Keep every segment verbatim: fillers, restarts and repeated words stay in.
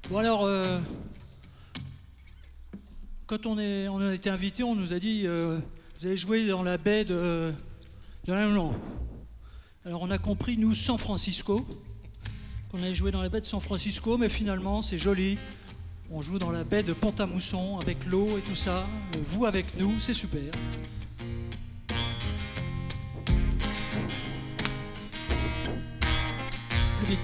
Bon alors, euh, quand on, est, on a été invité, on nous a dit euh, vous allez jouer dans la baie de, de l'Inland. Alors on a compris, nous, San Francisco, qu'on allait jouer dans la baie de San Francisco, mais finalement c'est joli. On joue dans la baie de Pont-à-Mousson avec l'eau et tout ça. Vous avec nous, c'est super. Plus vite.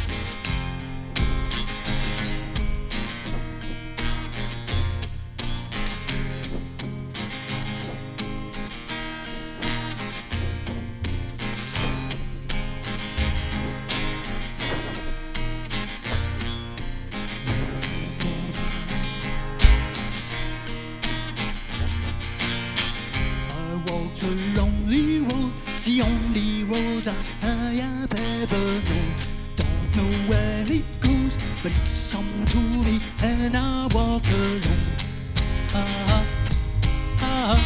The lonely road, the only road I have ever known. Don't know where it goes, but it's come to me and I walk alone. Ah, ah.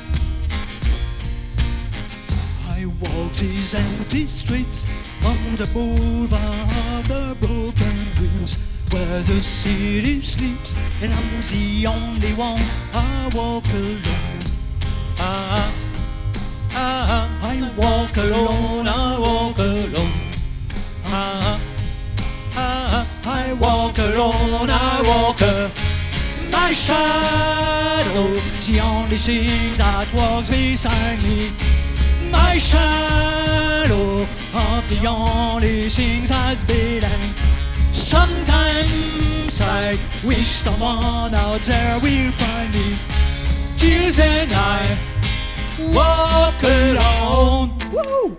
I walk these empty streets on the boulevard of the broken dreams, where the city sleeps and I'm the only one. I walk alone. Ah. Ah, I walk alone, I walk alone. Ah, ah, I walk alone, I walk alone. My shadow, the only thing that walks beside me. My shadow, are the only thing that's beating. Sometimes I wish someone out there will find me. Till then I walk alone. Woo!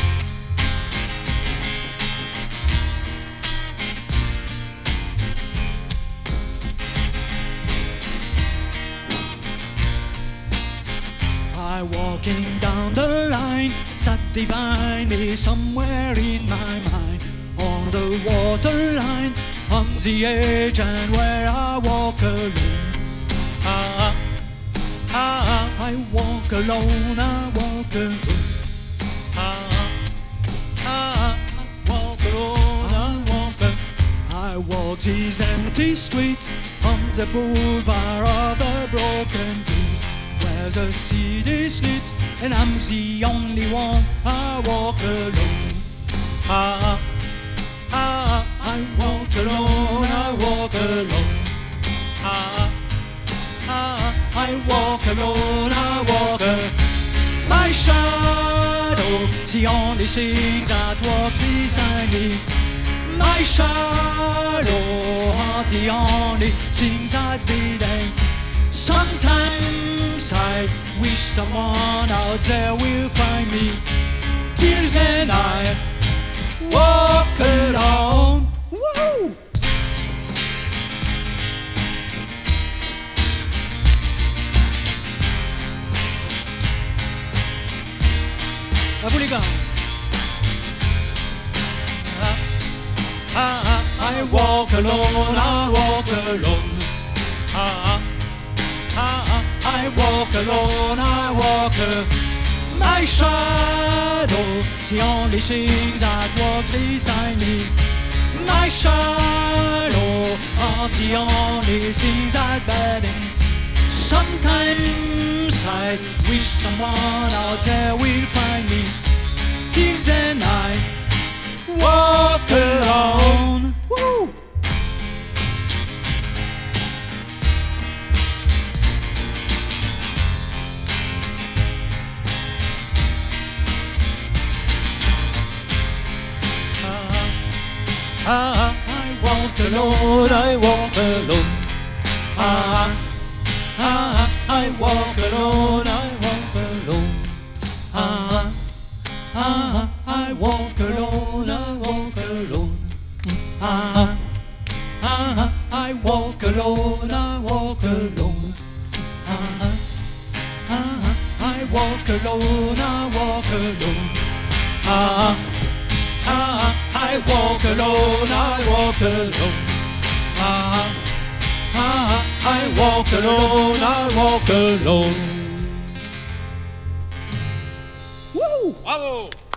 I walking down the line that divine me somewhere in my mind. On the waterline, on the edge and where I walk alone. Ah, ah, I walk alone, I walk alone. Ah, ah, I walk alone, I walk alone. I walk these empty streets on the boulevard of the broken dreams, where the city sleeps and I'm the only one. I walk alone. Ah, ah, I walk alone, I walk alone. Ah, ah, I walk alone, I walk alone. My shadow, the only thing that walks beside me. My shadow, the only thing that's beating. Sometimes I wish someone out there will find me. Till then I walk alone. Woo! À vous les gars. Ah, ah, ah, I walk alone, I walk alone. Ah, ah, ah, I walk alone, I walk alone. My shadow, the only thing that walks beside me. My shadow, are the only things that bedding. Sometimes I wish someone out there will find me. Till then I walk alone. Woo! Ah, I walk alone, I walk alone. Ah, ah, I walk alone, I walk alone. Ah, ah, I walk alone, I walk alone. Ah, ah, I walk alone, I walk alone. Ah, ah, I walk alone, I walk alone. Ah, ah, I walk alone, I walk alone. Ah, ah, I walk alone, I walk alone. Woo! Bravo!